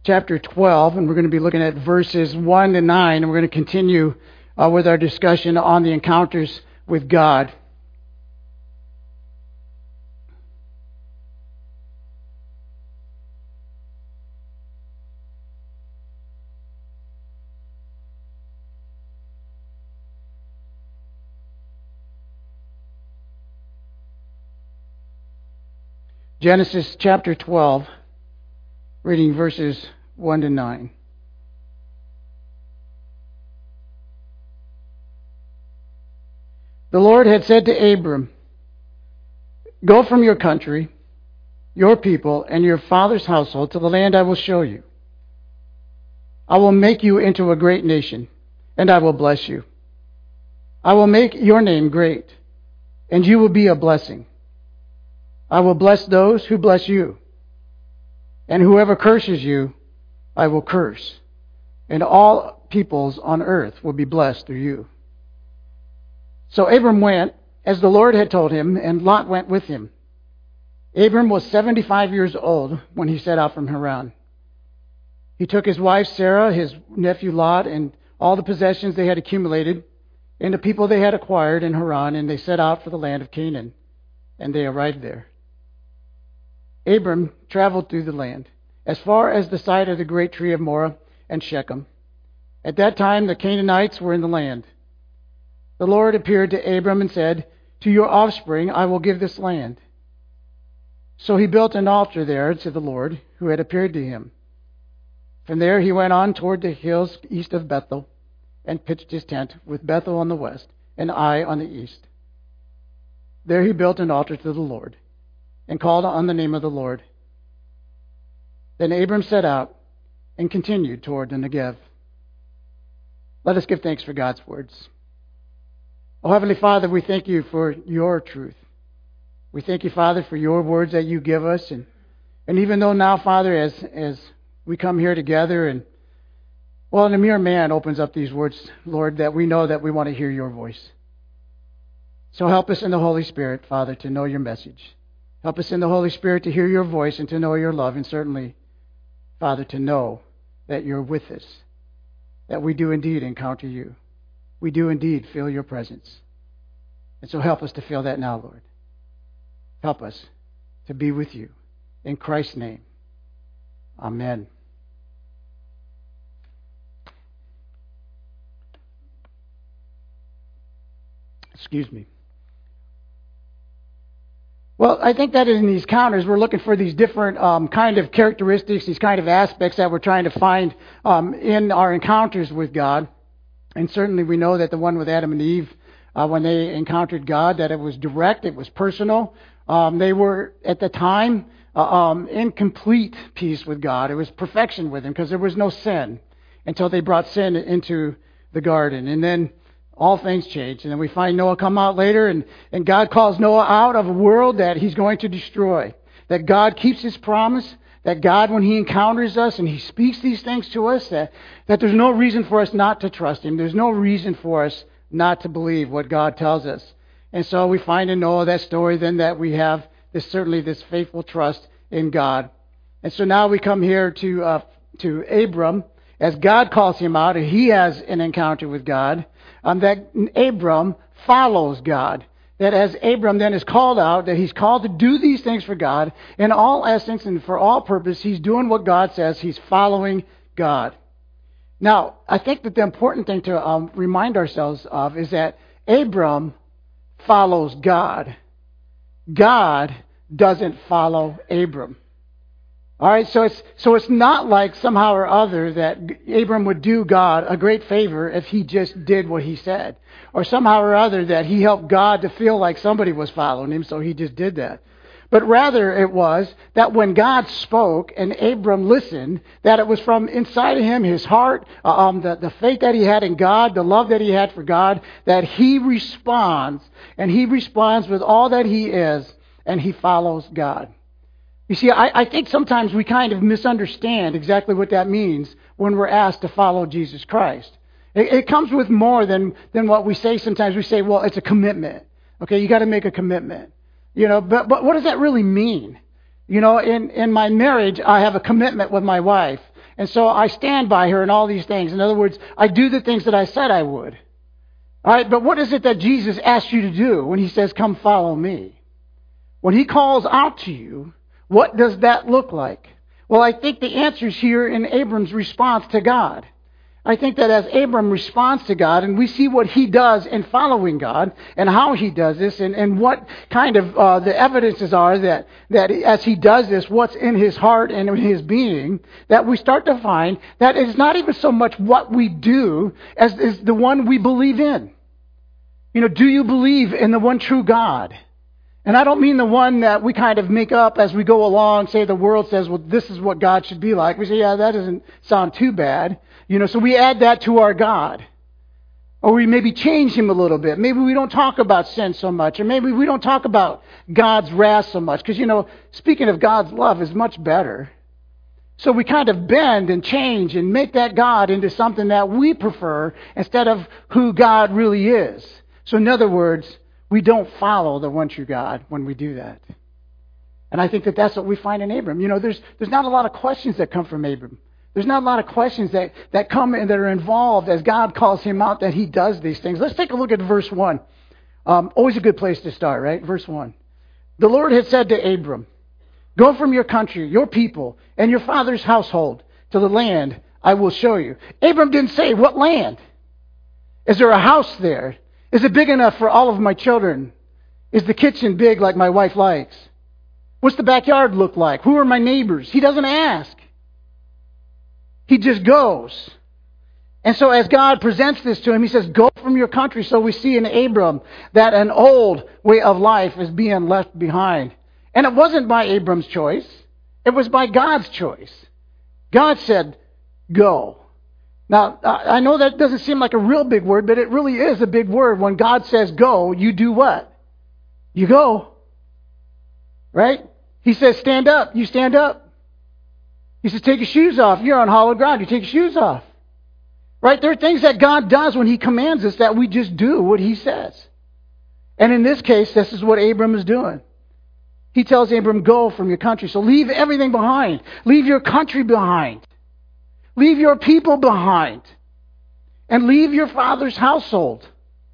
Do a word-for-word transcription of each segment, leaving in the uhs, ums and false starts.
chapter twelve, and we're going to be looking at verses one to nine, and we're going to continue uh, with our discussion on the encounters with God. Genesis chapter twelve, reading verses one to nine. The Lord had said to Abram, "Go from your country, your people, and your father's household to the land I will show you. I will make you into a great nation, and I will bless you. I will make your name great, and you will be a blessing. I will bless those who bless you, and whoever curses you, I will curse, and all peoples on earth will be blessed through you." So Abram went, as the Lord had told him, and Lot went with him. Abram was seventy-five years old when he set out from Haran. He took his wife Sarah, his nephew Lot, and all the possessions they had accumulated, and the people they had acquired in Haran, and they set out for the land of Canaan, and they arrived there. Abram traveled through the land, as far as the site of the great tree of Moreh and Shechem. At that time the Canaanites were in the land. The Lord appeared to Abram and said, "To your offspring I will give this land." So he built an altar there to the Lord, who had appeared to him. From there he went on toward the hills east of Bethel, and pitched his tent, with Bethel on the west and Ai on the east. There he built an altar to the Lord, and called on the name of the Lord. Then Abram set out and continued toward the Negev. Let us give thanks for God's words. Oh, Heavenly Father, we thank you for your truth. We thank you, Father, for your words that you give us. And, and even though now, Father, as, as we come here together and, well, and a mere man opens up these words, Lord, that we know that we want to hear your voice. So help us in the Holy Spirit, Father, to know your message. Help us in the Holy Spirit to hear your voice and to know your love, and certainly, Father, to know that you're with us, that we do indeed encounter you. We do indeed feel your presence. And so help us to feel that now, Lord. Help us to be with you. In Christ's name, amen. Excuse me. Well, I think that in these encounters, we're looking for these different um, kind of characteristics, these kind of aspects that we're trying to find um, in our encounters with God. And certainly we know that the one with Adam and Eve, uh, when they encountered God, that it was direct, it was personal. Um, they were, at the time, uh, um, in complete peace with God. It was perfection with him, because there was no sin until they brought sin into the garden. And then all things changed. And then we find Noah come out later, and, and God calls Noah out of a world that he's going to destroy. That God keeps his promise. That God, when he encounters us and he speaks these things to us, that, that there's no reason for us not to trust him. There's no reason for us not to believe what God tells us. And so we find in Noah that story then that we have this certainly this faithful trust in God. And so now we come here to uh, to Abram, as God calls him out, and he has an encounter with God. Um, that Abram follows God. That as Abram then is called out, that he's called to do these things for God, in all essence and for all purpose, he's doing what God says. He's following God. Now, I think that the important thing to um, remind ourselves of is that Abram follows God. God doesn't follow Abram. All right, so it's so it's not like somehow or other that Abram would do God a great favor if he just did what he said. Or somehow or other that he helped God to feel like somebody was following him, so he just did that. But rather it was that when God spoke and Abram listened, that it was from inside of him, his heart, um, the, the faith that he had in God, the love that he had for God, that he responds, and he responds with all that he is, and he follows God. You see, I, I think sometimes we kind of misunderstand exactly what that means when we're asked to follow Jesus Christ. It, it comes with more than, than what we say sometimes. We say, well, it's a commitment. Okay, you got to make a commitment. You know, but, but what does that really mean? You know, in, in my marriage, I have a commitment with my wife. And so I stand by her and all these things. In other words, I do the things that I said I would. All right, but what is it that Jesus asks you to do when he says, come follow me? When he calls out to you, what does that look like? Well, I think the answer is here in Abram's response to God. I think that as Abram responds to God, and we see what he does in following God, and how he does this, and, and what kind of uh, the evidences are that, that as he does this, what's in his heart and in his being, that we start to find that it's not even so much what we do as is the one we believe in. You know, do you believe in the one true God? And I don't mean the one that we kind of make up as we go along, say the world says, well, this is what God should be like. We say, yeah, that doesn't sound too bad. You know, so we add that to our God. Or we maybe change him a little bit. Maybe we don't talk about sin so much. Or maybe we don't talk about God's wrath so much. Because, you know, speaking of God's love is much better. So we kind of bend and change and make that God into something that we prefer instead of who God really is. So in other words, we don't follow the one true God when we do that. And I think that that's what we find in Abram. You know, there's there's not a lot of questions that come from Abram. There's not a lot of questions that, that come and that are involved as God calls him out that he does these things. Let's take a look at verse one. Um, always a good place to start, right? Verse one. The Lord had said to Abram, go from your country, your people, and your father's household to the land I will show you. Abram didn't say, what land? Is there a house there? Is it big enough for all of my children? Is the kitchen big like my wife likes? What's the backyard look like? Who are my neighbors? He doesn't ask. He just goes. And so as God presents this to him, he says, go from your country. So we see in Abram that an old way of life is being left behind. And it wasn't by Abram's choice. It was by God's choice. God said, go. Now, I know that doesn't seem like a real big word, but it really is a big word. When God says go, you do what? You go. Right? He says stand up. You stand up. He says take your shoes off. You're on hollow ground. You take your shoes off. Right? There are things that God does when he commands us that we just do what he says. And in this case, this is what Abram is doing. He tells Abram, go from your country. So leave everything behind. Leave your country behind. Leave your people behind. And leave your father's household.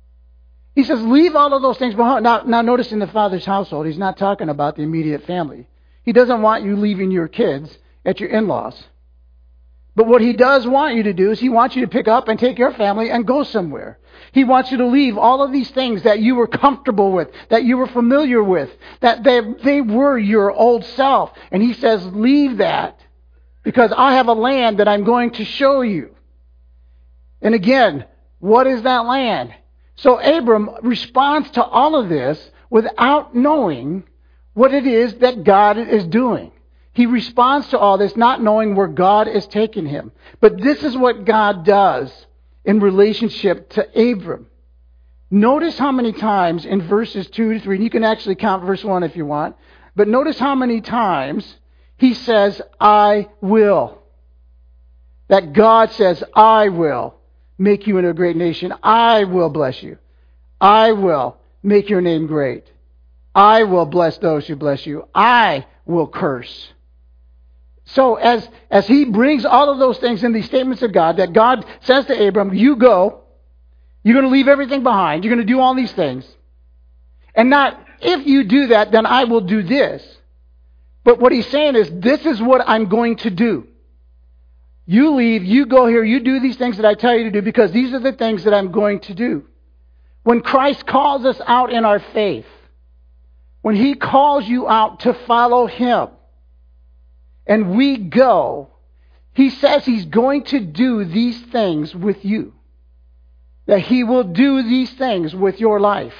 He says, leave all of those things behind. Now, now notice in the father's household, he's not talking about the immediate family. He doesn't want you leaving your kids at your in-laws. But what he does want you to do is he wants you to pick up and take your family and go somewhere. He wants you to leave all of these things that you were comfortable with, that you were familiar with, that they, they were your old self. And he says, leave that. Because I have a land that I'm going to show you. And again, what is that land? So Abram responds to all of this without knowing what it is that God is doing. He responds to all this not knowing where God is taking him. But this is what God does in relationship to Abram. Notice how many times in verses two to three, and you can actually count verse one if you want, but notice how many times he says, I will. That God says, I will make you into a great nation. I will bless you. I will make your name great. I will bless those who bless you. I will curse. So as, as he brings all of those things in these statements of God, that God says to Abram, you go. You're going to leave everything behind. You're going to do all these things. And not, if you do that, then I will do this. But what he's saying is, this is what I'm going to do. You leave, you go here, you do these things that I tell you to do because these are the things that I'm going to do. When Christ calls us out in our faith, when he calls you out to follow him, and we go, he says he's going to do these things with you. That he will do these things with your life.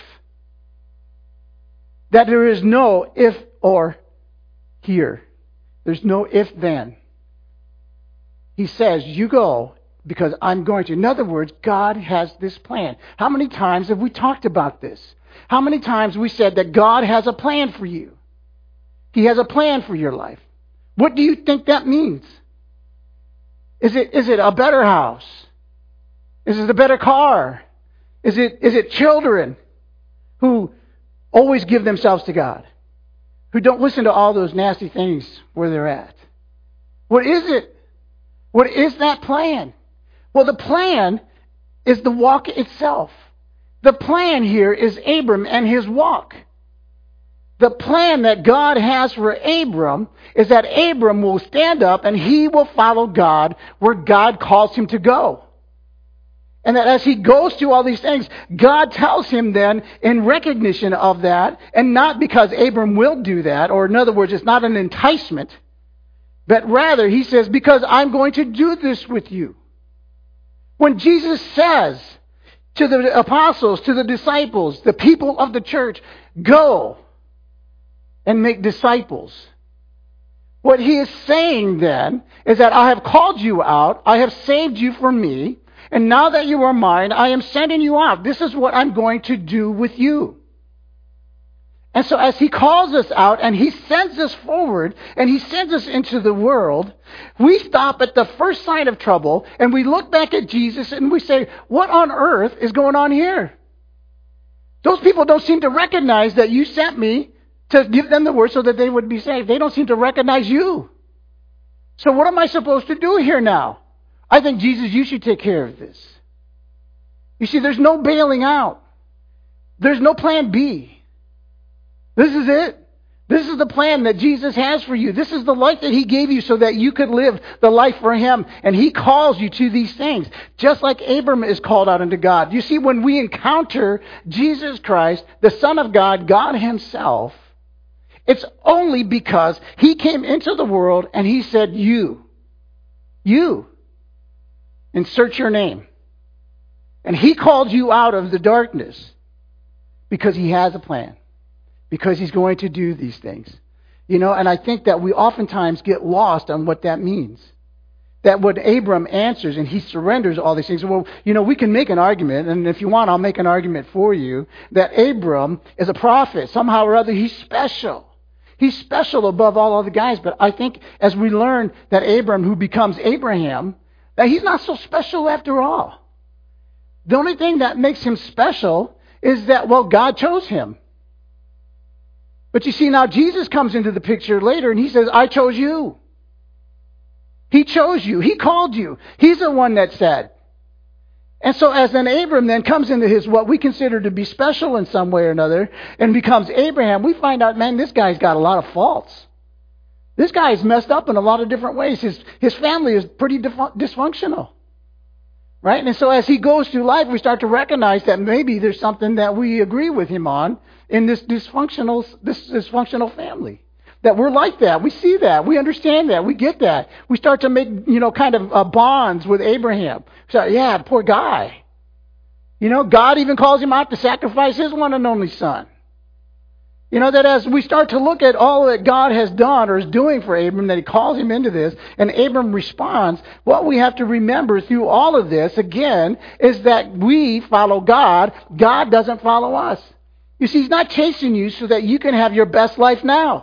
That there is no if or here. There's no if then. He says, you go because I'm going to. In other words, God has this plan. How many times have we talked about this? How many times we said that God has a plan for you? He has a plan for your life. What do you think that means? Is it, is it a better house? Is it a better car? Is it, is it children who always give themselves to God? Who don't listen to all those nasty things where they're at? What is it? What is that plan? Well, the plan is the walk itself. The plan here is Abram and his walk. The plan that God has for Abram is that Abram will stand up and he will follow God where God calls him to go. And that as he goes through all these things, God tells him then in recognition of that, and not because Abram will do that, or in other words, it's not an enticement, but rather he says, because I'm going to do this with you. When Jesus says to the apostles, to the disciples, the people of the church, go and make disciples. What he is saying then is that I have called you out, I have saved you from me, and now that you are mine, I am sending you out. This is what I'm going to do with you. And so as he calls us out and he sends us forward and he sends us into the world, we stop at the first sign of trouble and we look back at Jesus and we say, what on earth is going on here? Those people don't seem to recognize that you sent me to give them the word so that they would be saved. They don't seem to recognize you. So what am I supposed to do here now? I think, Jesus, you should take care of this. You see, there's no bailing out. There's no plan B. This is it. This is the plan that Jesus has for you. This is the life that he gave you so that you could live the life for him. And he calls you to these things, just like Abram is called out unto God. You see, when we encounter Jesus Christ, the Son of God, God himself, it's only because he came into the world and he said, you, you, insert your name. And he called you out of the darkness because he has a plan. Because he's going to do these things. You know, and I think that we oftentimes get lost on what that means. That what Abram answers and he surrenders all these things. Well, you know, we can make an argument, and if you want, I'll make an argument for you, that Abram is a prophet. Somehow or other, he's special. He's special above all other guys. But I think as we learn that Abram, who becomes Abraham, that he's not so special after all. The only thing that makes him special is that, well, God chose him. But you see, now Jesus comes into the picture later and he says, I chose you. He chose you. He called you. He's the one that said. And so as then Abram then comes into his what we consider to be special in some way or another and becomes Abraham, we find out, man, this guy's got a lot of faults. This guy is messed up in a lot of different ways. His, his family is pretty dysfunctional. Right? And so as he goes through life, we start to recognize that maybe there's something that we agree with him on in this dysfunctional, this dysfunctional family. That we're like that. We see that. We understand that. We get that. We start to make, you know, kind of uh, bonds with Abraham. So, yeah, poor guy. You know, God even calls him out to sacrifice his one and only son. You know, that as we start to look at all that God has done or is doing for Abram, that he calls him into this, and Abram responds, what we have to remember through all of this, again, is that we follow God. God doesn't follow us. You see, he's not chasing you so that you can have your best life now.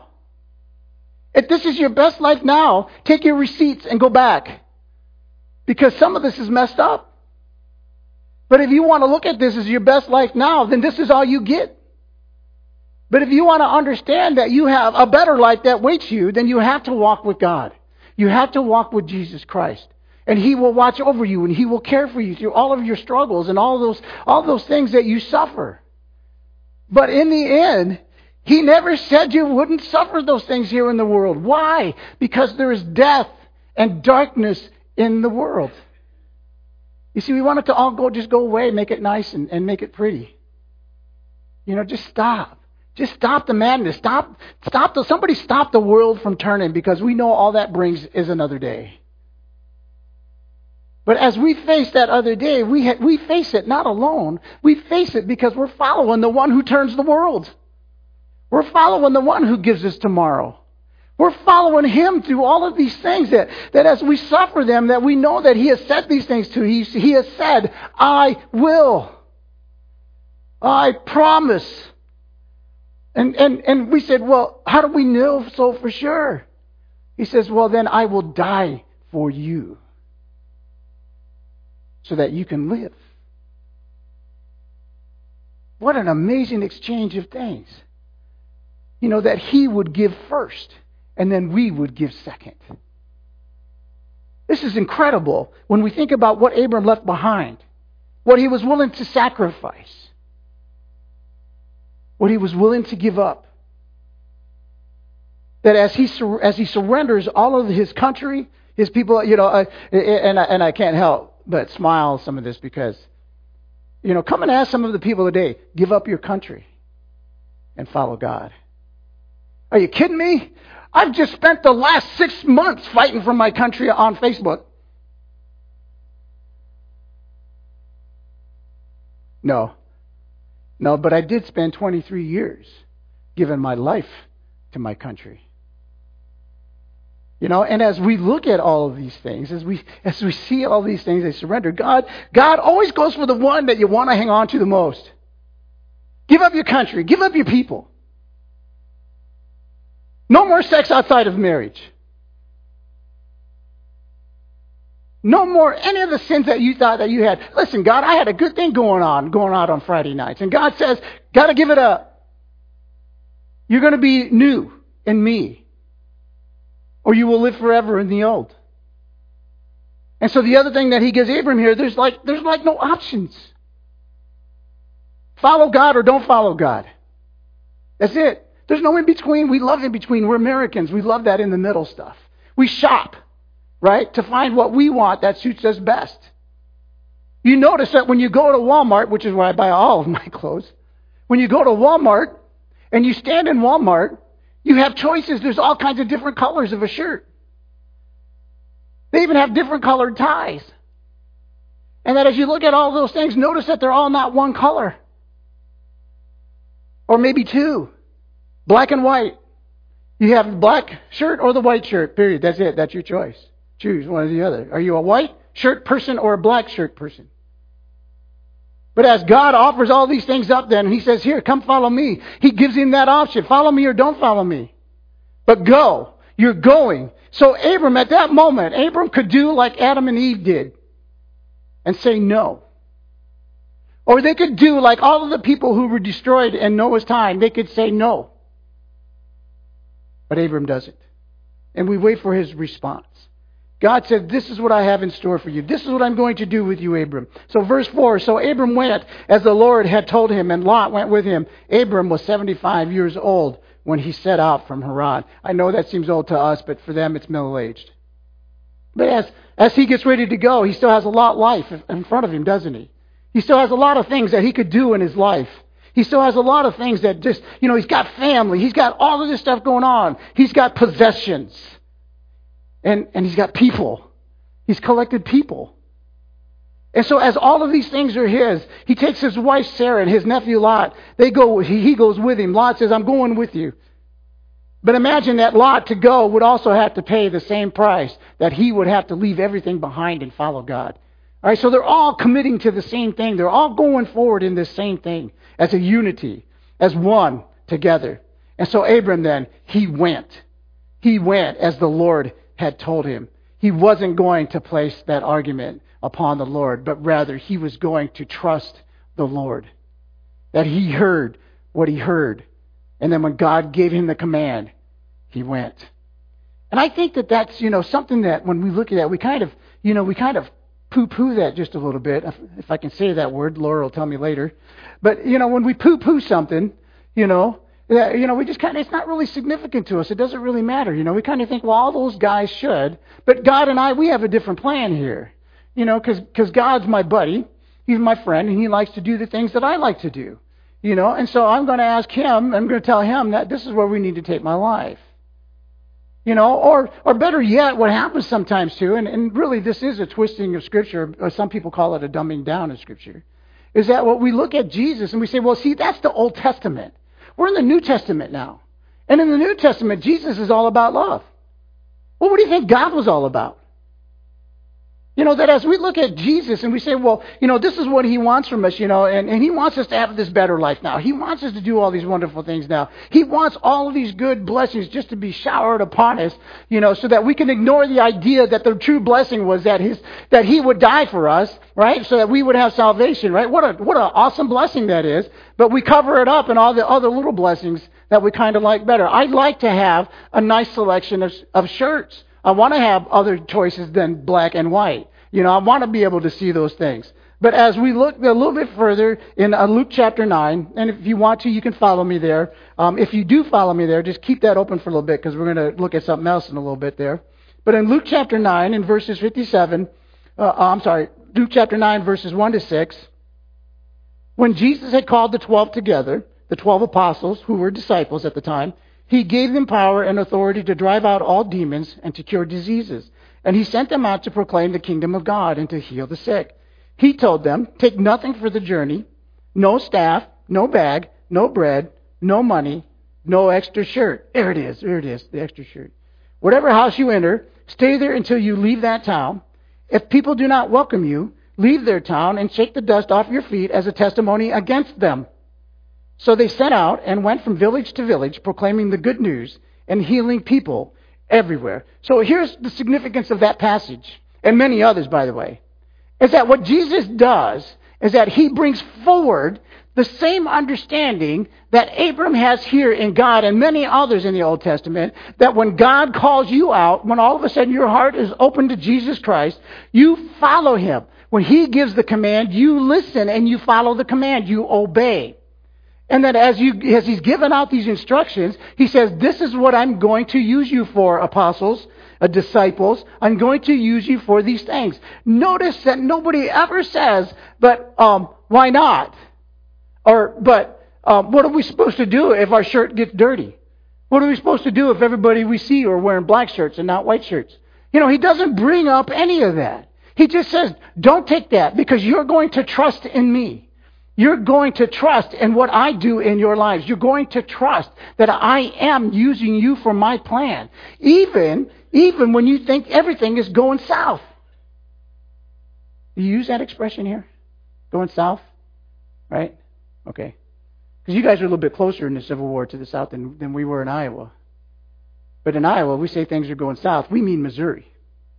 If this is your best life now, take your receipts and go back. Because some of this is messed up. But if you want to look at this as your best life now, then this is all you get. But if you want to understand that you have a better life that waits you, then you have to walk with God. You have to walk with Jesus Christ. And he will watch over you and he will care for you through all of your struggles and all those, all those things that you suffer. But in the end, he never said you wouldn't suffer those things here in the world. Why? Because there is death and darkness in the world. You see, we want it to all go, just go away, make it nice and, and make it pretty. You know, just stop. Just stop the madness. Stop, stop the, somebody stop the world from turning, because we know all that brings is another day. But as we face that other day, we ha- we face it not alone. We face it because we're following the one who turns the world. We're following the one who gives us tomorrow. We're following him through all of these things that, that as we suffer them, that we know that he has said these things to. He, he has said, I will. I promise. And, and, and we said, well, how do we know so for sure? He says, well, then I will die for you so that you can live. What an amazing exchange of things. You know, that he would give first, and then we would give second. This is incredible when we think about what Abram left behind, what he was willing to sacrifice, what he was willing to give up. That as he sur- as he surrenders all of his country, his people, you know, uh, and I, and I can't help but smile some of this because, you know, come and ask some of the people today, give up your country and follow God. Are you kidding me? I've just spent the last six months fighting for my country on Facebook. No. No, but I did spend twenty-three years giving my life to my country. You know, and as we look at all of these things, as we as we see all these things, they surrender. God, God always goes for the one that you want to hang on to the most. Give up your country. Give up your people. No more sex outside of marriage. No more any of the sins that you thought that you had. Listen, God, I had a good thing going on, going out on Friday nights. And God says, got to give it up. You're going to be new in me, or you will live forever in the old. And so the other thing that he gives Abram here, there's like there's like no options. Follow God or don't follow God. That's it. There's no in between. We love in between. We're Americans. We love that in the middle stuff. We shop, right, to find what we want that suits us best. You notice that when you go to Walmart, which is where I buy all of my clothes, when you go to Walmart and you stand in Walmart, you have choices. There's all kinds of different colors of a shirt. They even have different colored ties. And that as you look at all those things, notice that they're all not one color. Or maybe two. Black and white. You have the black shirt or the white shirt, period. That's it. That's your choice. Choose one or the other. Are you a white shirt person or a black shirt person? But as God offers all these things up then, and he says, here, come follow me. He gives him that option. Follow me or don't follow me. But go. You're going. So Abram, at that moment, Abram could do like Adam and Eve did and say no. Or they could do like all of the people who were destroyed in Noah's time. They could say no. But Abram doesn't. And we wait for his response. God said, this is what I have in store for you. This is what I'm going to do with you, Abram. So verse four, so Abram went as the Lord had told him, and Lot went with him. Abram was seventy-five years old when he set out from Haran. I know that seems old to us, but for them it's middle-aged. But as, as he gets ready to go, he still has a lot of life in front of him, doesn't he? He still has a lot of things that he could do in his life. He still has a lot of things that just, you know, he's got family. He's got all of this stuff going on. He's got possessions. And, and he's got people. He's collected people. And so as all of these things are his, he takes his wife Sarah and his nephew Lot. They go, he, he goes with him. Lot says, I'm going with you. But imagine that Lot to go would also have to pay the same price that he would have to leave everything behind and follow God. All right, so they're all committing to the same thing. They're all going forward in this same thing as a unity, as one together. And so Abram then, he went. He went as the Lord had told him. He wasn't going to place that argument upon the Lord, but rather he was going to trust the Lord. That he heard what he heard. And then when God gave him the command, he went. And I think that that's, you know, something that when we look at that, we kind of, you know, we kind of poo-poo that just a little bit. If I can say that word, Laura will tell me later. But, you know, when we poo-poo something, you know, you know, we just kind of, it's not really significant to us. It doesn't really matter. You know, we kind of think, well, all those guys should. But God and I, we have a different plan here. You know, because because God's my buddy. He's my friend, and he likes to do the things that I like to do. You know, and so I'm going to ask him, I'm going to tell him that this is where we need to take my life. You know, or or better yet, what happens sometimes too, and, and really this is a twisting of Scripture, or some people call it a dumbing down of Scripture, is that what we look at Jesus and we say, well, see, that's the Old Testament. We're in the New Testament now. And in the New Testament, Jesus is all about love. Well, what do you think God was all about? You know, that as we look at Jesus and we say, well, you know, this is what he wants from us, you know, and, and he wants us to have this better life now. He wants us to do all these wonderful things now. He wants all of these good blessings just to be showered upon us, you know, so that we can ignore the idea that the true blessing was that his that he would die for us, right, so that we would have salvation, right? What a what an awesome blessing that is. But we cover it up in all the other little blessings that we kind of like better. I'd like to have a nice selection of, of shirts. I want to have other choices than black and white. You know, I want to be able to see those things. But as we look a little bit further in uh, Luke chapter nine, and if you want to, you can follow me there. Um, if you do follow me there, just keep that open for a little bit because we're going to look at something else in a little bit there. But in Luke chapter nine, in verses fifty-seven, uh, I'm sorry, Luke chapter nine, verses one to six, when Jesus had called the twelve together, the twelve apostles who were disciples at the time, he gave them power and authority to drive out all demons and to cure diseases. And he sent them out to proclaim the kingdom of God and to heal the sick. He told them, take nothing for the journey, no staff, no bag, no bread, no money, no extra shirt. There it is, there it is, the extra shirt. Whatever house you enter, stay there until you leave that town. If people do not welcome you, leave their town and shake the dust off your feet as a testimony against them. So they set out and went from village to village, proclaiming the good news and healing people everywhere. So here's the significance of that passage, and many others, by the way, is that what Jesus does is that he brings forward the same understanding that Abram has here in God and many others in the Old Testament, that when God calls you out, when all of a sudden your heart is open to Jesus Christ, you follow him. When he gives the command, you listen and you follow the command, you obey. And that as you, as he's given out these instructions, he says, this is what I'm going to use you for, apostles, uh, disciples. I'm going to use you for these things. Notice that nobody ever says, but um, why not? Or, but um, what are we supposed to do if our shirt gets dirty? What are we supposed to do if everybody we see are wearing black shirts and not white shirts? You know, he doesn't bring up any of that. He just says, don't take that because you're going to trust in me. You're going to trust in what I do in your lives. You're going to trust that I am using you for my plan. Even, even when you think everything is going south. Do you use that expression here? Going south? Right? Okay. Because you guys are a little bit closer in the Civil War to the south than, than we were in Iowa. But in Iowa, we say things are going south. We mean Missouri.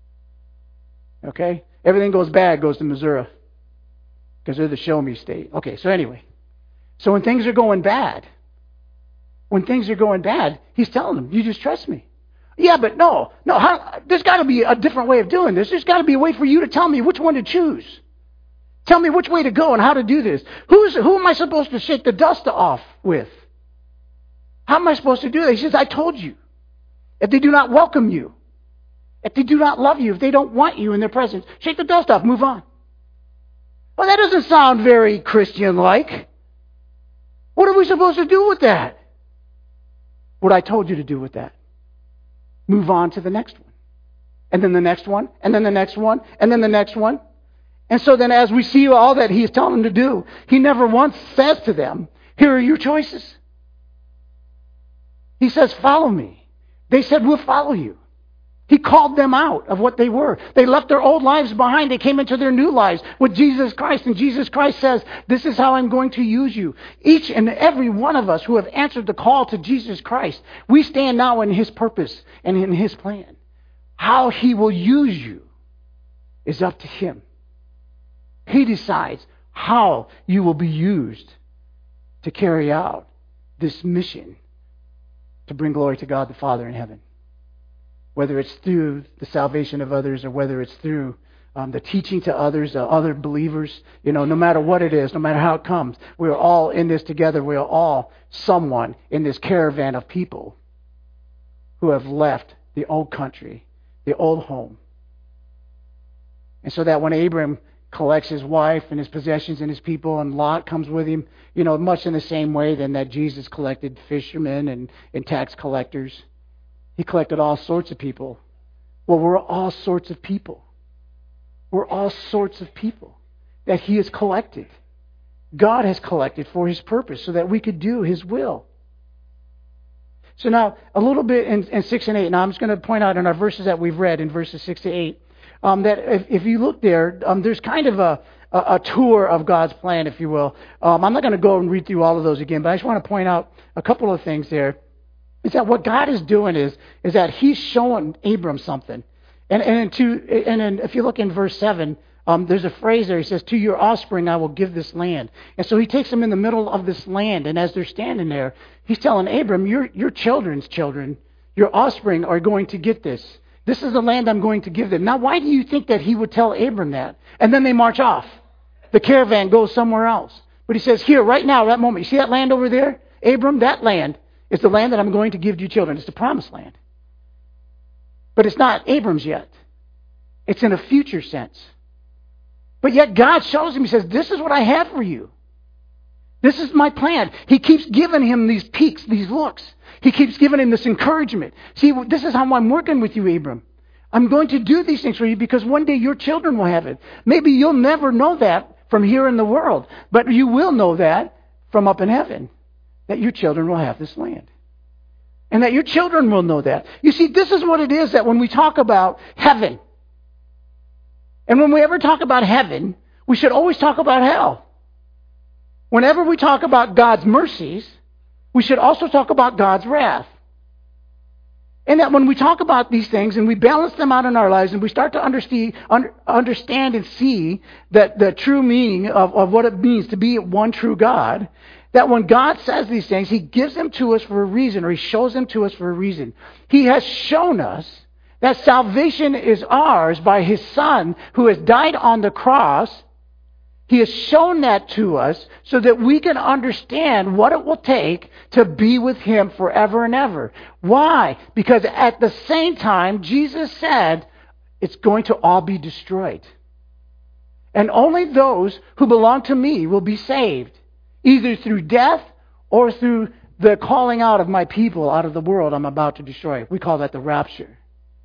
Okay? Everything goes bad goes to Missouri. Because they're the show me state. Okay, so anyway. So when things are going bad, when things are going bad, he's telling them, you just trust me. Yeah, but no, no, how, there's got to be a different way of doing this. There's got to be a way for you to tell me which one to choose. Tell me which way to go and how to do this. Who's, who am I supposed to shake the dust off with? How am I supposed to do that? He says, I told you. If they do not welcome you, if they do not love you, if they don't want you in their presence, shake the dust off, move on. Well, that doesn't sound very Christian-like. What are we supposed to do with that? What I told you to do with that. Move on to the next one. And then the next one. And then the next one. And then the next one. And so then as we see all that he is telling them to do, he never once says to them, here are your choices. He says, follow me. They said, we'll follow you. He called them out of what they were. They left their old lives behind. They came into their new lives with Jesus Christ. And Jesus Christ says, this is how I'm going to use you. Each and every one of us who have answered the call to Jesus Christ, we stand now in his purpose and in his plan. How he will use you is up to him. He decides how you will be used to carry out this mission to bring glory to God the Father in heaven. Whether it's through the salvation of others or whether it's through um, the teaching to others, uh, other believers, you know, no matter what it is, no matter how it comes, we're all in this together. We're all someone in this caravan of people who have left the old country, the old home. And so that when Abram collects his wife and his possessions and his people and Lot comes with him, you know, much in the same way then that Jesus collected fishermen and, and tax collectors. He collected all sorts of people. Well, we're all sorts of people. We're all sorts of people that he has collected. God has collected for his purpose so that we could do his will. So now, a little bit in, in six and eight. Now, I'm just going to point out in our verses that we've read in verses six to eight, um, that if, if you look there, um, there's kind of a, a, a tour of God's plan, if you will. Um, I'm not going to go and read through all of those again, but I just want to point out a couple of things there. Is that what God is doing is, is that he's showing Abram something. And and, to, and then if you look in verse seven, um, there's a phrase there. He says, to your offspring I will give this land. And so he takes them in the middle of this land. And as they're standing there, he's telling Abram, your, your children's children, your offspring are going to get this. This is the land I'm going to give them. Now, why do you think that he would tell Abram that? And then they march off. The caravan goes somewhere else. But he says, here, right now, that moment, you see that land over there? Abram, that land is the land that I'm going to give to you children. It's the promised land. But it's not Abram's yet. It's in a future sense. But yet God shows him, he says, this is what I have for you. This is my plan. He keeps giving him these peaks, these looks. He keeps giving him this encouragement. See, this is how I'm working with you, Abram. I'm going to do these things for you because one day your children will have it. Maybe you'll never know that from here in the world, but you will know that from up in heaven, that your children will have this land. And that your children will know that. You see, this is what it is that when we talk about heaven, and when we ever talk about heaven, we should always talk about hell. Whenever we talk about God's mercies, we should also talk about God's wrath. And that when we talk about these things and we balance them out in our lives and we start to understand, understand and see that the true meaning of, of what it means to be one true God, that when God says these things, He gives them to us for a reason, or He shows them to us for a reason. He has shown us that salvation is ours by His Son who has died on the cross. He has shown that to us so that we can understand what it will take to be with Him forever and ever. Why? Because at the same time, Jesus said, it's going to all be destroyed. And only those who belong to me will be saved, either through death or through the calling out of my people out of the world I'm about to destroy. We call that the rapture.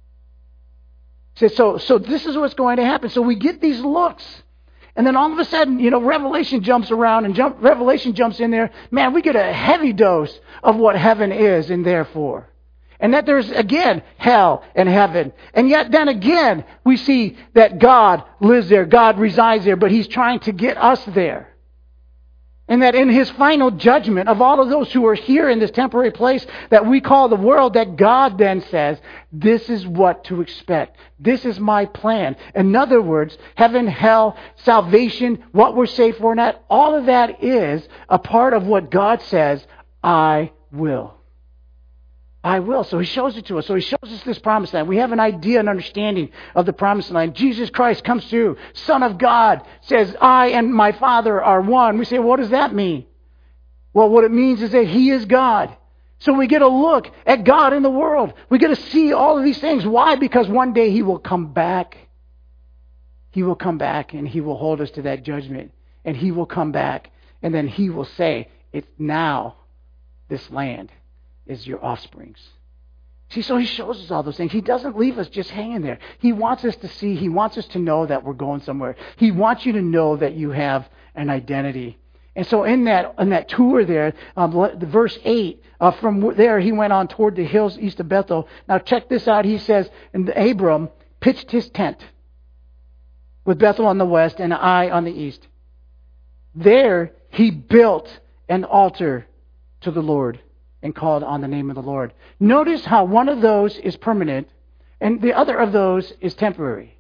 So, so this is what's going to happen. So we get these looks. And then all of a sudden, you know, Revelation jumps around and jump, Revelation jumps in there. Man, we get a heavy dose of what heaven is and therefore. And that there's, again, hell and heaven. And yet then again, we see that God lives there. God resides there. But He's trying to get us there. And that in His final judgment of all of those who are here in this temporary place that we call the world, that God then says, this is what to expect. This is my plan. In other words, heaven, hell, salvation, what we're saved for, and that, all of that is a part of what God says, I will. I will. So He shows it to us. So He shows us this promised land. We have an idea and understanding of the promised land. Jesus Christ comes through. Son of God says, I and my Father are one. We say, what does that mean? Well, what it means is that He is God. So we get a look at God in the world. We get to see all of these things. Why? Because one day He will come back. He will come back and He will hold us to that judgment. And He will come back and then He will say, it's now this land is your offsprings. See, so He shows us all those things. He doesn't leave us just hanging there. He wants us to see. He wants us to know that we're going somewhere. He wants you to know that you have an identity. And so in that in that tour there, um, the verse eight, uh, from there He went on toward the hills east of Bethel. Now check this out. He says, and Abram pitched his tent with Bethel on the west and Ai on the east. There he built an altar to the Lord and called on the name of the Lord. Notice how one of those is permanent and the other of those is temporary.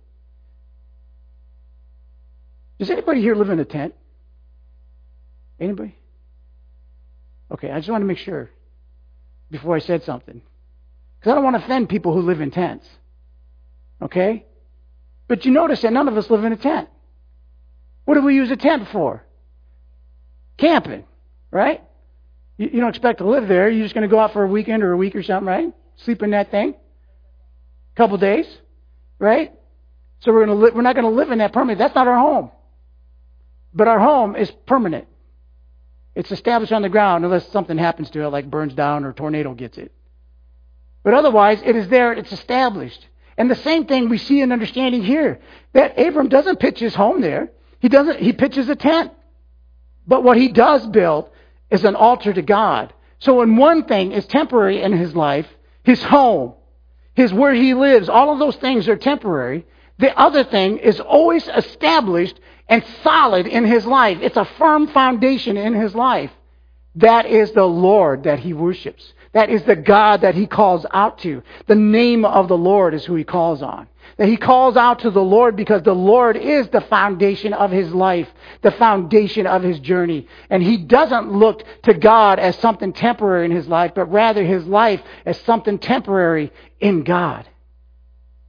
Does anybody here live in a tent? Anybody? Okay, I just want to make sure before I said something. Because I don't want to offend people who live in tents. Okay? But you notice that none of us live in a tent. What do we use a tent for? Camping, right? You, you don't expect to live there. You're just going to go out for a weekend or a week or something, right? Sleep in that thing. A couple days, right? So we're going to li- we're not going to live in that permanent. That's not our home. But our home is permanent. It's established on the ground unless something happens to it, like burns down or a tornado gets it. But otherwise, it is there. It's established. And the same thing we see in understanding here, that Abram doesn't pitch his home there. He doesn't. He pitches a tent. But what he does build is an altar to God. So when one thing is temporary in his life, his home, his where he lives, all of those things are temporary. The other thing is always established and solid in his life. It's a firm foundation in his life. That is the Lord that he worships. That is the God that he calls out to. The name of the Lord is who he calls on. That he calls out to the Lord because the Lord is the foundation of his life, the foundation of his journey. And he doesn't look to God as something temporary in his life, but rather his life as something temporary in God.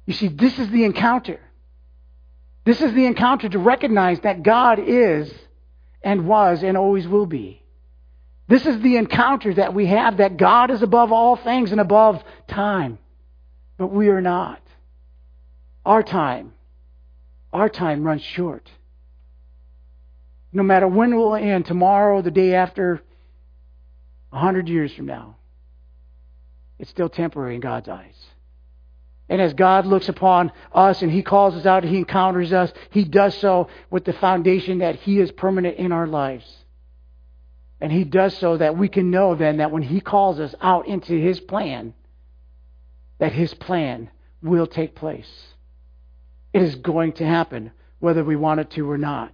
You see, this is the encounter. This is the encounter to recognize that God is and was and always will be. This is the encounter that we have, that God is above all things and above time. But we are not. Our time, our time runs short. No matter when it will end, tomorrow, the day after, a hundred years from now, it's still temporary in God's eyes. And as God looks upon us and He calls us out and He encounters us, He does so with the foundation that He is permanent in our lives. And He does so that we can know then that when He calls us out into His plan, that His plan will take place. It is going to happen whether we want it to or not.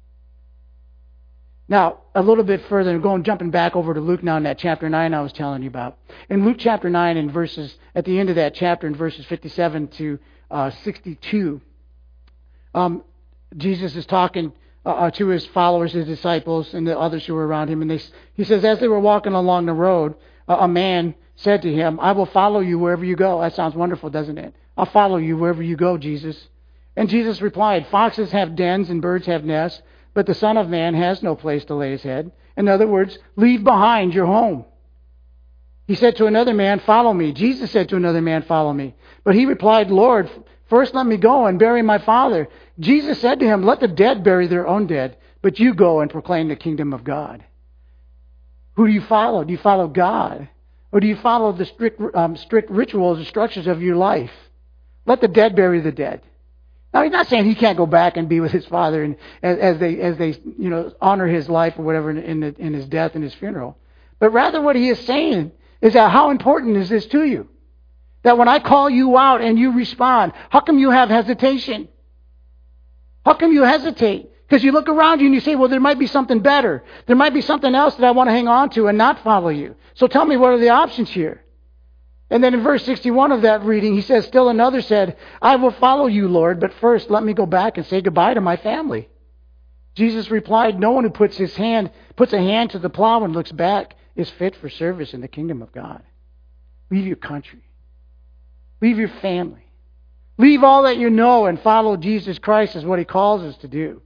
Now, a little bit further, and going jumping back over to Luke now in that chapter nine I was telling you about. In Luke chapter nine, in verses at the end of that chapter, in verses fifty-seven to uh, sixty-two, um, Jesus is talking uh, to His followers, His disciples, and the others who were around Him. And they, He says, as they were walking along the road, uh, a man said to Him, "I will follow you wherever you go." That sounds wonderful, doesn't it? I'll follow you wherever you go, Jesus. And Jesus replied, "Foxes have dens and birds have nests, but the Son of Man has no place to lay His head." In other words, leave behind your home. He said to another man, "Follow me." Jesus said to another man, "Follow me." But he replied, "Lord, first let me go and bury my father." Jesus said to him, "Let the dead bury their own dead, but you go and proclaim the kingdom of God." Who do you follow? Do you follow God? Or do you follow the strict, um, strict rituals or structures of your life? Let the dead bury the dead. Now, He's not saying he can't go back and be with his father and as, as they as they you know honor his life or whatever in, in, the, in his death and his funeral. But rather what He is saying is that how important is this to you? That when I call you out and you respond, how come you have hesitation? How come you hesitate? Because you look around you and you say, well, there might be something better. There might be something else that I want to hang on to and not follow you. So tell me, what are the options here? And then in verse sixty-one of that reading, he says, still another said, "I will follow you, Lord, but first let me go back and say goodbye to my family." Jesus replied, "No one who puts his hand, puts a hand to the plow and looks back is fit for service in the kingdom of God." Leave your country. Leave your family. Leave all that you know and follow Jesus Christ is what He calls us to do.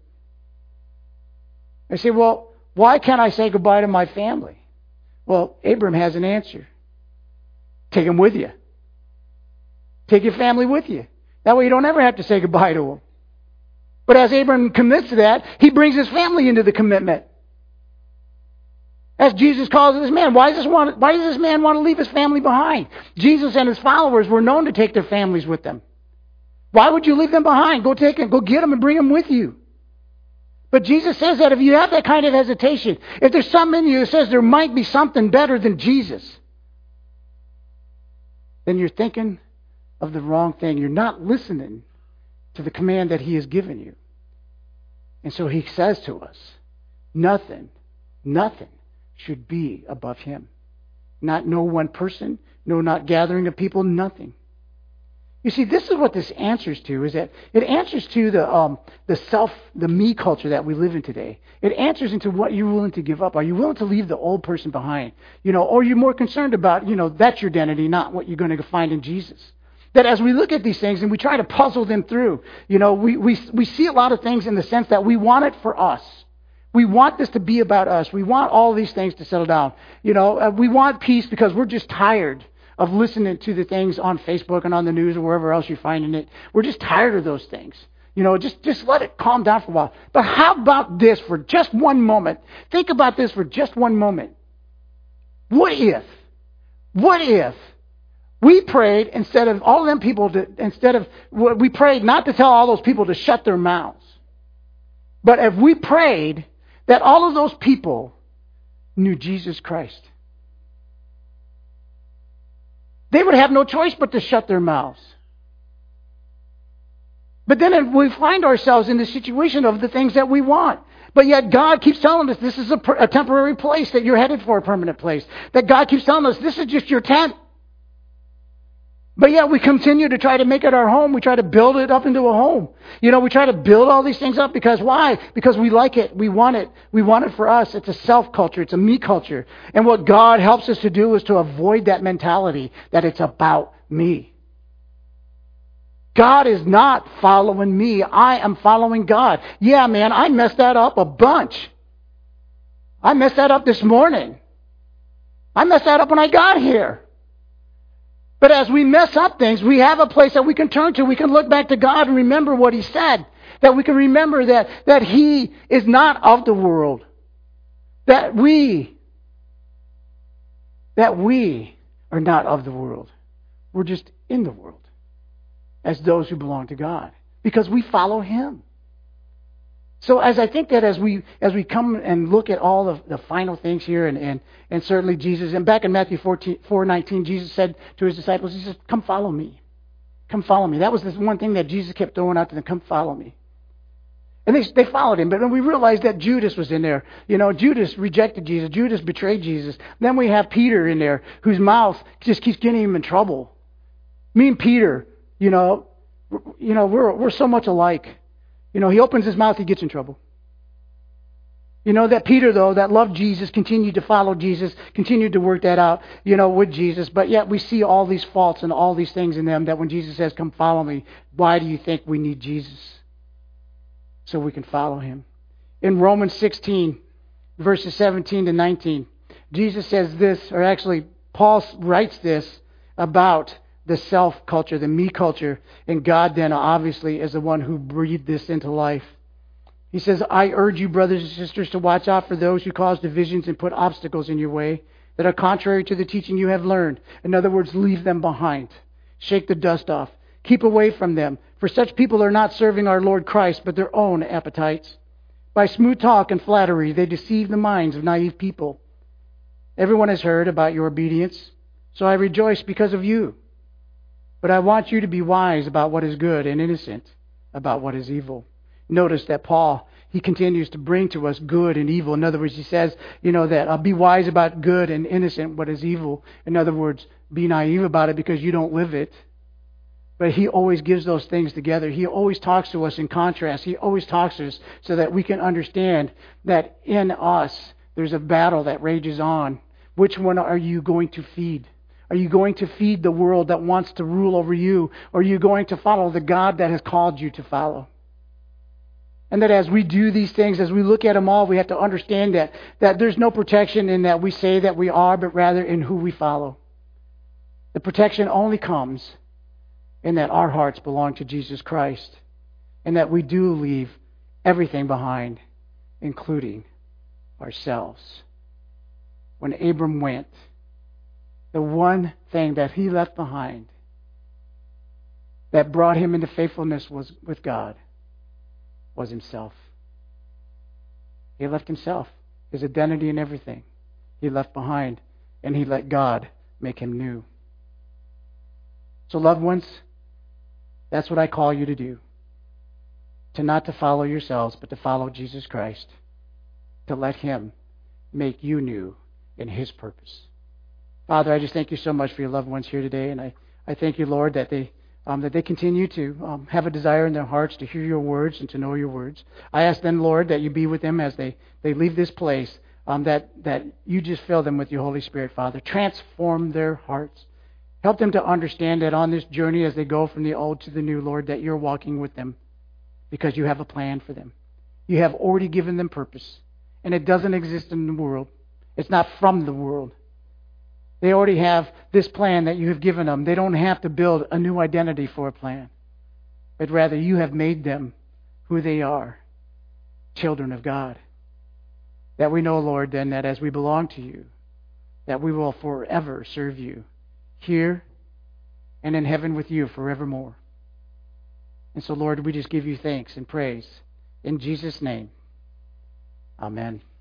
I say, well, why can't I say goodbye to my family? Well, Abram has an answer. Take them with you. Take your family with you. That way you don't ever have to say goodbye to them. But as Abram commits to that, he brings his family into the commitment. As Jesus calls this man, why does this, want, why does this man want to leave his family behind? Jesus and His followers were known to take their families with them. Why would you leave them behind? Go take them, go get them and bring them with you. But Jesus says that if you have that kind of hesitation, if there's something in you that says there might be something better than Jesus, then you're thinking of the wrong thing. You're not listening to the command that He has given you. And so He says to us, nothing, nothing should be above Him. Not no one person, no not gathering of people, nothing. You see, this is what this answers to, is that it answers to the um, the self, the me culture that we live in today. It answers into what you're willing to give up. Are you willing to leave the old person behind? You know, or you're more concerned about, you know, that's your identity, not what you're going to find in Jesus. That as we look at these things and we try to puzzle them through, you know, we, we, we see a lot of things in the sense that we want it for us. We want this to be about us. We want all these things to settle down. You know, uh, we want peace because we're just tired of listening to the things on Facebook and on the news or wherever else you're finding it. We're just tired of those things. You know, just, just let it calm down for a while. But how about this for just one moment? Think about this for just one moment. What if, what if we prayed instead of all of them people, to, instead of, we prayed not to tell all those people to shut their mouths. But if we prayed that all of those people knew Jesus Christ, they would have no choice but to shut their mouths. But then we find ourselves in the situation of the things that we want. But yet God keeps telling us this is a, a temporary place, that you're headed for a permanent place. That God keeps telling us this is just your tent. But yet we continue to try to make it our home. We try to build it up into a home. You know, we try to build all these things up because why? Because we like it. We want it. We want it for us. It's a self culture. It's a me culture. And what God helps us to do is to avoid that mentality that it's about me. God is not following me. I am following God. Yeah, man, I messed that up a bunch. I messed that up this morning. I messed that up when I got here. But as we mess up things, we have a place that we can turn to. We can look back to God and remember what He said. That we can remember that, that He is not of the world. That we, that we are not of the world. We're just in the world as those who belong to God. Because we follow Him. So as I think that as we as we come and look at all of the final things here, and, and, and certainly Jesus, and back in Matthew four nineteen, Jesus said to His disciples, He said, come follow me. Come follow me. That was the one thing that Jesus kept throwing out to them, come follow me. And they, they followed Him, but then we realized that Judas was in there. You know, Judas rejected Jesus. Judas betrayed Jesus. Then we have Peter in there, whose mouth just keeps getting him in trouble. Me and Peter, you know, you know, we're we're so much alike. You know, he opens his mouth, he gets in trouble. You know, that Peter, though, that loved Jesus, continued to follow Jesus, continued to work that out, you know, with Jesus. But yet we see all these faults and all these things in them that when Jesus says, come follow me, why do you think we need Jesus? So we can follow Him. In Romans sixteen, verses seventeen to nineteen, Jesus says this, or actually Paul writes this about the self culture, the me culture, and God then obviously is the one who breathed this into life. He says, I urge you, brothers and sisters, to watch out for those who cause divisions and put obstacles in your way that are contrary to the teaching you have learned. In other words, leave them behind. Shake the dust off. Keep away from them, for such people are not serving our Lord Christ, but their own appetites. By smooth talk and flattery, they deceive the minds of naive people. Everyone has heard about your obedience, so I rejoice because of you. But I want you to be wise about what is good and innocent about what is evil. Notice that Paul, he continues to bring to us good and evil. In other words, he says, you know, that uh, be wise about good and innocent what is evil. In other words, be naive about it because you don't live it. But he always gives those things together. He always talks to us in contrast. He always talks to us so that we can understand that in us there's a battle that rages on. Which one are you going to feed? Are you going to feed the world that wants to rule over you? Or are you going to follow the God that has called you to follow? And that as we do these things, as we look at them all, we have to understand that, that there's no protection in that we say that we are, but rather in who we follow. The protection only comes in that our hearts belong to Jesus Christ. And that we do leave everything behind, including ourselves. When Abram went, the one thing that he left behind that brought him into faithfulness was with God was himself. He left himself, his identity and everything. He left behind, and he let God make him new. So, loved ones, that's what I call you to do. To not to follow yourselves, but to follow Jesus Christ. To let Him make you new in His purpose. Father, I just thank you so much for your loved ones here today, and I, I thank you, Lord, that they um, that they continue to um, have a desire in their hearts to hear your words and to know your words. I ask then, Lord, that you be with them as they, they leave this place, um, that, that you just fill them with your Holy Spirit, Father. Transform their hearts. Help them to understand that on this journey as they go from the old to the new, Lord, that you're walking with them because you have a plan for them. You have already given them purpose, and it doesn't exist in the world. It's not from the world. They already have this plan that you have given them. They don't have to build a new identity for a plan, but rather you have made them who they are, children of God. That we know, Lord, then that as we belong to you, that we will forever serve you here and in heaven with you forevermore. And so, Lord, we just give you thanks and praise. In Jesus' name, amen.